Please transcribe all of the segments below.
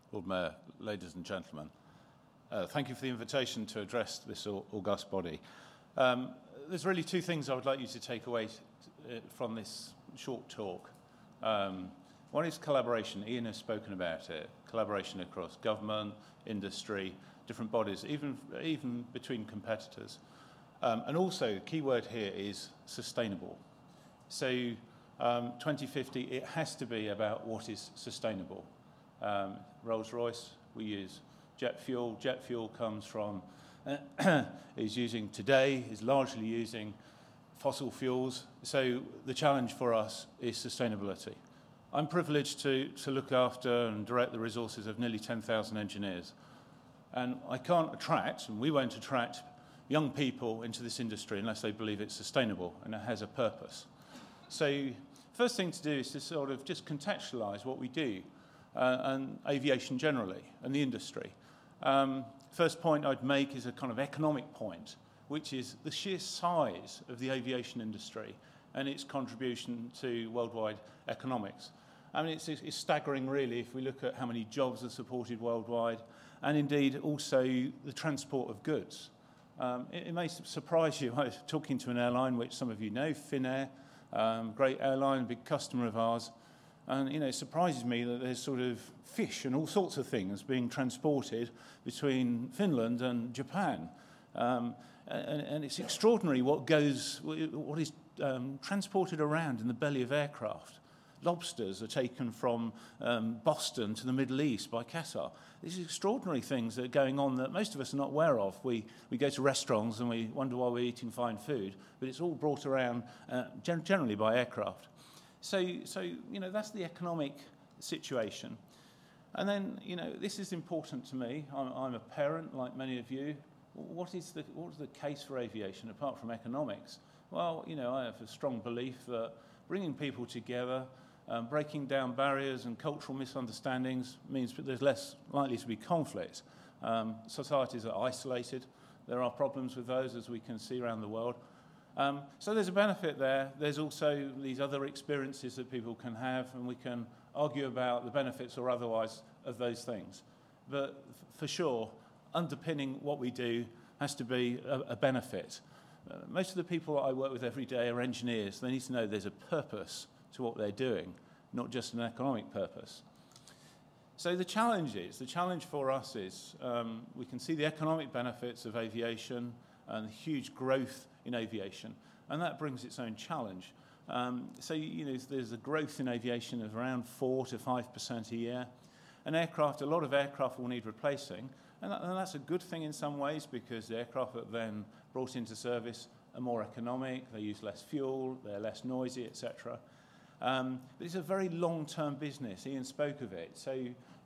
Lord Mayor, ladies and gentlemen. Thank you for the invitation to address this august body. There's really two things I would like you to take away from this short talk. One is collaboration. Ian has spoken about it. Collaboration across government, industry, different bodies, even between competitors. And also, the key word here is sustainable. So 2050, it has to be about what is sustainable. Rolls-Royce, we use jet fuel. Jet fuel comes from, is largely using fossil fuels. So the challenge for us is sustainability. I'm privileged to look after and direct the resources of nearly 10,000 engineers. And I can't attract, and we won't attract, young people into this industry unless they believe it's sustainable and it has a purpose. So first thing to do is to sort of just contextualize what we do and aviation generally and the industry. First point I'd make is a kind of economic point, which is the sheer size of the aviation industry and its contribution to worldwide economics. I mean, it's staggering, really, if we look at how many jobs are supported worldwide, and indeed also the transport of goods. It may surprise you. I was talking to an airline, which some of you know, Finnair, great airline, big customer of ours. And, it surprises me that there's sort of fish and all sorts of things being transported between Finland and Japan. And it's extraordinary what is transported around in the belly of aircraft. Lobsters are taken from Boston to the Middle East by Qatar. These are extraordinary things that are going on that most of us are not aware of. We go to restaurants and we wonder why we're eating fine food, but it's all brought around generally by aircraft. So that's the economic situation. And then, this is important to me. I'm a parent, like many of you. What is the case for aviation apart from economics? Well, I have a strong belief that bringing people together, breaking down barriers and cultural misunderstandings means that there's less likely to be conflict. Societies are isolated. There are problems with those, as we can see around the world. So there's a benefit there. There's also these other experiences that people can have, and we can argue about the benefits or otherwise of those things. But for sure, underpinning what we do has to be a benefit. Most of the people that I work with every day are engineers. They need to know there's a purpose to what they're doing, not just an economic purpose. So the challenge for us is we can see the economic benefits of aviation and the huge growth in aviation, and that brings its own challenge. There's a growth in aviation of around 4 to 5% a year. A lot of aircraft will need replacing, and that's a good thing in some ways because the aircraft that then brought into service are more economic, they use less fuel, they're less noisy, etc. But it's a very long-term business. Ian spoke of it. So,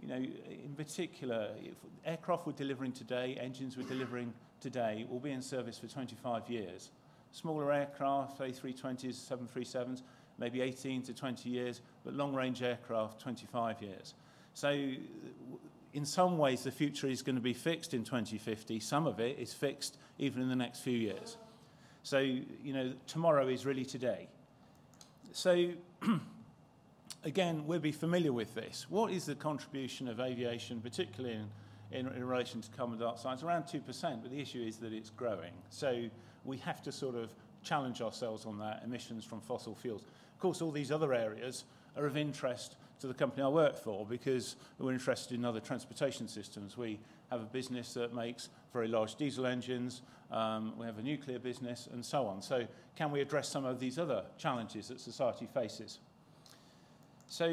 in particular, if aircraft we're delivering today, engines we're delivering today, will be in service for 25 years. Smaller aircraft, A320s, 737s, maybe 18 to 20 years, but long-range aircraft, 25 years. So in some ways, the future is going to be fixed in 2050. Some of it is fixed even in the next few years. So, tomorrow is really today. So, again, we'll be familiar with this. What is the contribution of aviation, particularly in relation to carbon dioxide? It's around 2%, but the issue is that it's growing. So we have to sort of challenge ourselves on that, emissions from fossil fuels. Of course, all these other areas are of interest to the company I work for because we're interested in other transportation systems. We have a business that makes very large diesel engines. We have a nuclear business and so on. So can we address some of these other challenges that society faces? So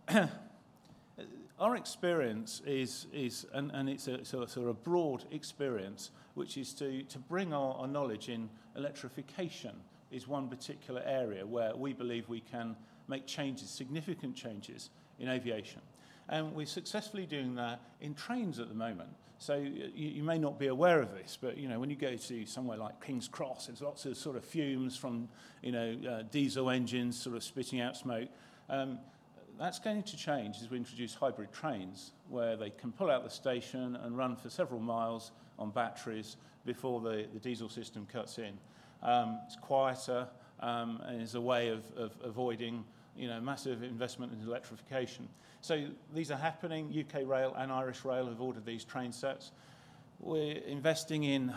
our experience is and it's a sort of broad experience, which is to bring our knowledge in electrification is one particular area where we believe we can make changes, significant changes in aviation. And we're successfully doing that in trains at the moment. So you may not be aware of this, but when you go to somewhere like King's Cross, there's lots of sort of fumes from diesel engines sort of spitting out smoke. That's going to change as we introduce hybrid trains, where they can pull out the station and run for several miles on batteries before the diesel system cuts in. It's quieter and is a way of avoiding massive investment in electrification. So these are happening. UK Rail and Irish Rail have ordered these train sets. We're investing in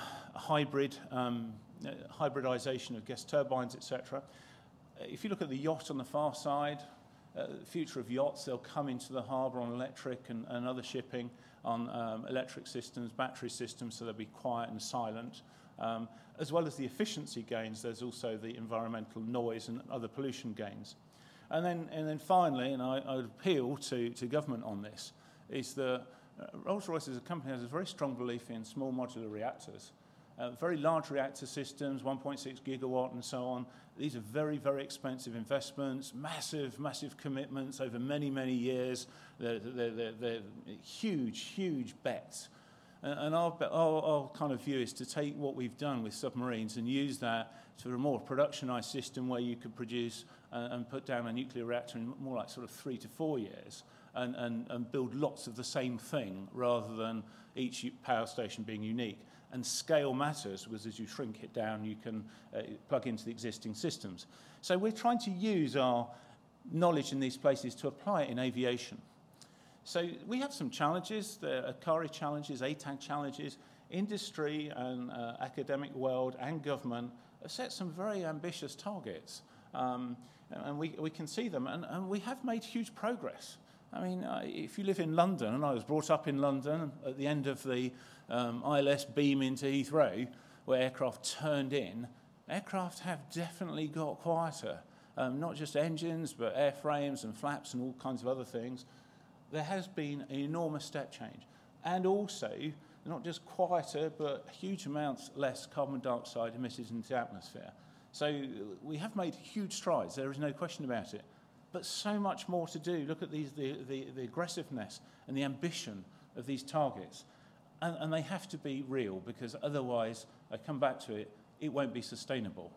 hybridization of gas turbines, etc. If you look at the yacht on the far side, the future of yachts, they'll come into the harbour on electric and other shipping on electric systems, battery systems, so they'll be quiet and silent. As well as the efficiency gains, there's also the environmental noise and other pollution gains. And then finally, and I would appeal to government on this, is that Rolls-Royce as a company has a very strong belief in small modular reactors. Very large reactor systems, 1.6 gigawatt and so on. These are very, very expensive investments, massive commitments over many, many years. They're huge bets. And our kind of view is to take what we've done with submarines and use that to a more productionized system where you could produce and put down a nuclear reactor in more like sort of 3 to 4 years and build lots of the same thing rather than each power station being unique. And scale matters because as you shrink it down, you can plug into the existing systems. So we're trying to use our knowledge in these places to apply it in aviation. So we have some challenges. There are ACARI challenges, ATAG challenges. Industry and academic world and government have set some very ambitious targets. And we can see them. And we have made huge progress. I mean, if you live in London, and I was brought up in London at the end of the ILS beam into Heathrow, where aircraft turned in, aircraft have definitely got quieter. Not just engines, but airframes and flaps and all kinds of other things. There has been an enormous step change. And also, not just quieter, but huge amounts less carbon dioxide emitted into the atmosphere. So we have made huge strides, there is no question about it. But so much more to do. Look at the aggressiveness and the ambition of these targets. And they have to be real, because otherwise, I come back to it, it won't be sustainable.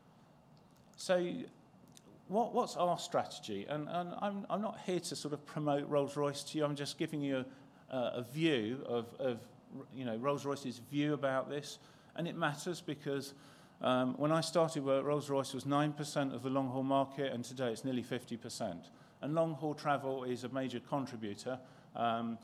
So what's our strategy? And I'm not here to sort of promote Rolls-Royce to you. I'm just giving you a view of Rolls-Royce's view about this. And it matters because when I started work, Rolls-Royce was 9% of the long-haul market, and today it's nearly 50%. And long-haul travel is a major contributor and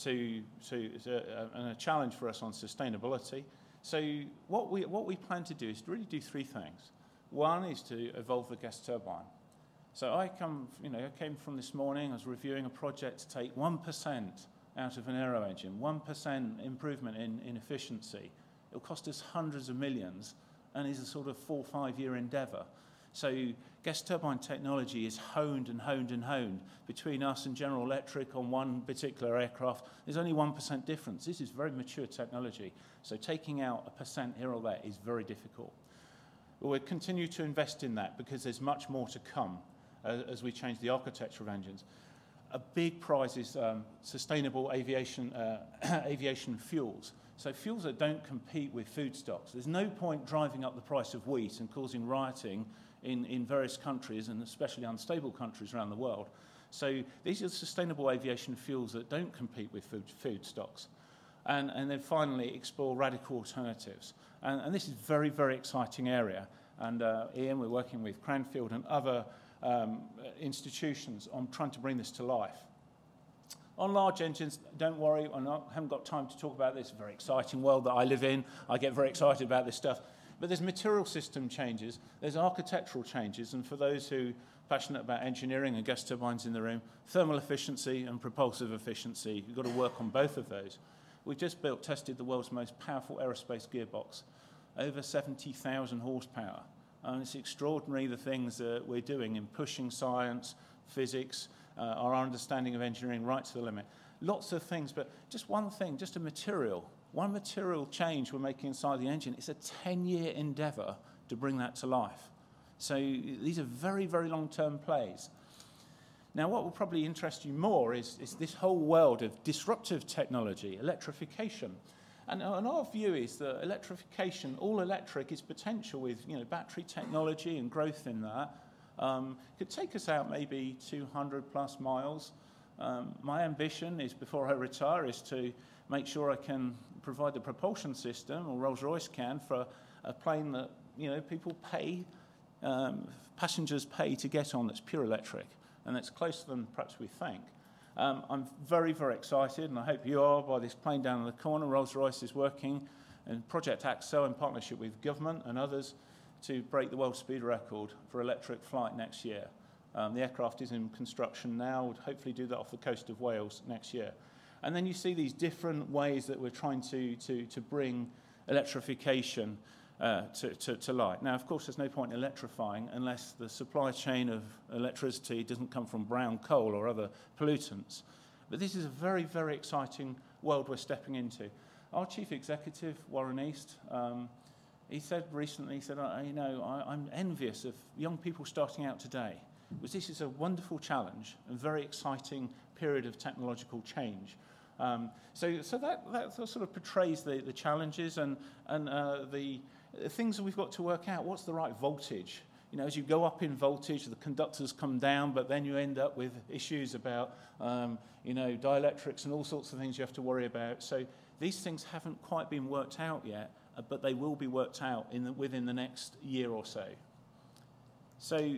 a challenge for us on sustainability. So what we plan to do is to really do three things. One is to evolve the gas turbine. So I came from this morning, I was reviewing a project to take 1% out of an aero engine, 1% improvement in efficiency. It'll cost us hundreds of millions and is a sort of 4 or 5 year endeavour. So gas turbine technology is honed and honed and honed. Between us and General Electric on one particular aircraft, there's only 1% difference. This is very mature technology. So taking out 1% here or there is very difficult. But we'll continue to invest in that because there's much more to come as we change the architecture of engines. A big prize is sustainable aviation fuels. So fuels that don't compete with food stocks. There's no point driving up the price of wheat and causing rioting in various countries, and especially unstable countries around the world. So these are sustainable aviation fuels that don't compete with food stocks. And then finally, explore radical alternatives. And this is a very, very exciting area. And Ian, we're working with Cranfield and other institutions on trying to bring this to life. On large engines, don't worry, I haven't got time to talk about this. Very exciting world that I live in. I get very excited about this stuff. But there's material system changes, there's architectural changes, and for those who are passionate about engineering and gas turbines in the room, thermal efficiency and propulsive efficiency, you've got to work on both of those. We've just tested the world's most powerful aerospace gearbox, over 70,000 horsepower. And it's extraordinary the things that we're doing in pushing science, physics, our understanding of engineering right to the limit. Lots of things, but just one thing, just a material. One material change we're making inside the engine. It's a 10-year endeavour to bring that to life. So these are very, very long-term plays. Now, what will probably interest you more is this whole world of disruptive technology, electrification. And our view is that electrification, all electric, is potential with battery technology and growth in that. Could take us out maybe 200 plus miles. My ambition is, before I retire, is to make sure I can provide the propulsion system, or Rolls-Royce can, for a plane that people pay passengers pay to get on that's pure electric, and that's closer than perhaps we think. I'm very, very excited, and I hope you are, by this plane down in the corner. Rolls-Royce is working in Project Axel in partnership with government and others to break the world speed record for electric flight next year. The aircraft is in construction now, would hopefully do that off the coast of Wales next year. And then you see these different ways that we're trying to bring electrification to light. Now, of course, there's no point in electrifying unless the supply chain of electricity doesn't come from brown coal or other pollutants. But this is a very, very exciting world we're stepping into. Our chief executive, Warren East, he said recently, I'm envious of young people starting out today, because this is a wonderful challenge and very exciting period of technological change. So that sort of portrays the challenges and the things that we've got to work out. What's the right voltage? You know, as you go up in voltage, the conductors come down, but then you end up with issues about, dielectrics and all sorts of things you have to worry about. So these things haven't quite been worked out yet, but they will be worked out within the next year or so. So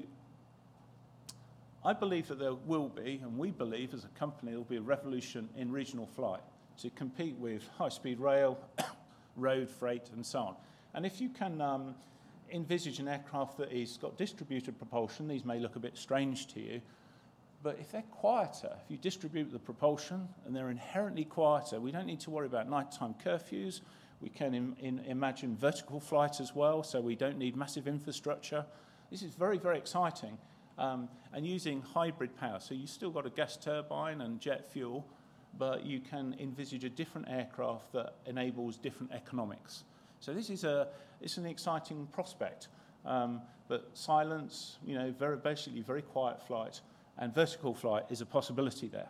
I believe that there will be, and we believe as a company, there will be a revolution in regional flight to compete with high-speed rail, road, freight, and so on. And if you can envisage an aircraft that has got distributed propulsion, these may look a bit strange to you, but if they're quieter, if you distribute the propulsion and they're inherently quieter, we don't need to worry about nighttime curfews. We can imagine vertical flight as well, so we don't need massive infrastructure. This is very, very exciting. And using hybrid power. So you've still got a gas turbine and jet fuel, but you can envisage a different aircraft that enables different economics. So this is it's an exciting prospect. But silence, basically very quiet flight, and vertical flight is a possibility there.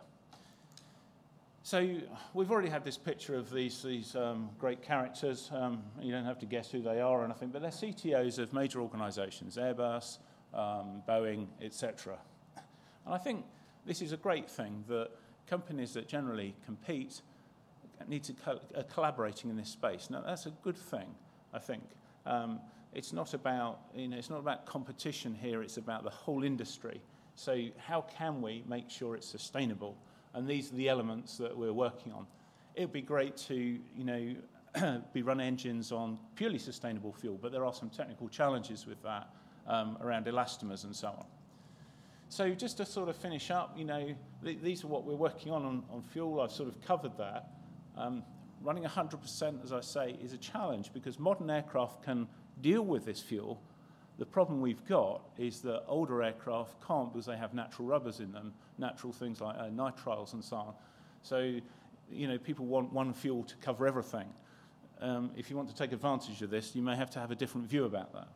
So we've already had this picture of these great characters. You don't have to guess who they are or anything, but they're CTOs of major organisations, Airbus, Boeing, etc. And I think this is a great thing, that companies that generally compete need to are collaborating in this space. Now, that's a good thing, I think. It's not about competition here. It's about the whole industry. So how can we make sure it's sustainable? And these are the elements that we're working on. It would be great to be run engines on purely sustainable fuel, but there are some technical challenges with that. Around elastomers and so on. So just to sort of finish up, these are what we're working on fuel. I've sort of covered that. Running 100%, as I say, is a challenge because modern aircraft can deal with this fuel. The problem we've got is that older aircraft can't because they have natural rubbers in them, natural things like nitriles and so on. So, people want one fuel to cover everything. If you want to take advantage of this, you may have to have a different view about that.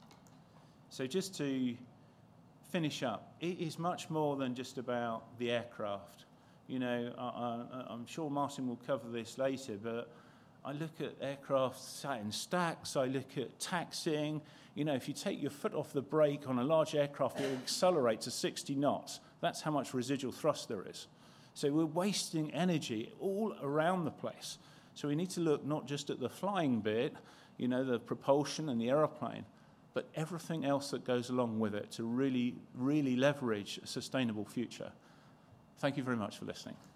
So just to finish up, it is much more than just about the aircraft. I'm sure Martin will cover this later, but I look at aircraft sat in stacks, I look at taxiing. If you take your foot off the brake on a large aircraft, it will accelerate to 60 knots. That's how much residual thrust there is. So we're wasting energy all around the place. So we need to look not just at the flying bit, the propulsion and the aeroplane, but everything else that goes along with it to really, really leverage a sustainable future. Thank you very much for listening.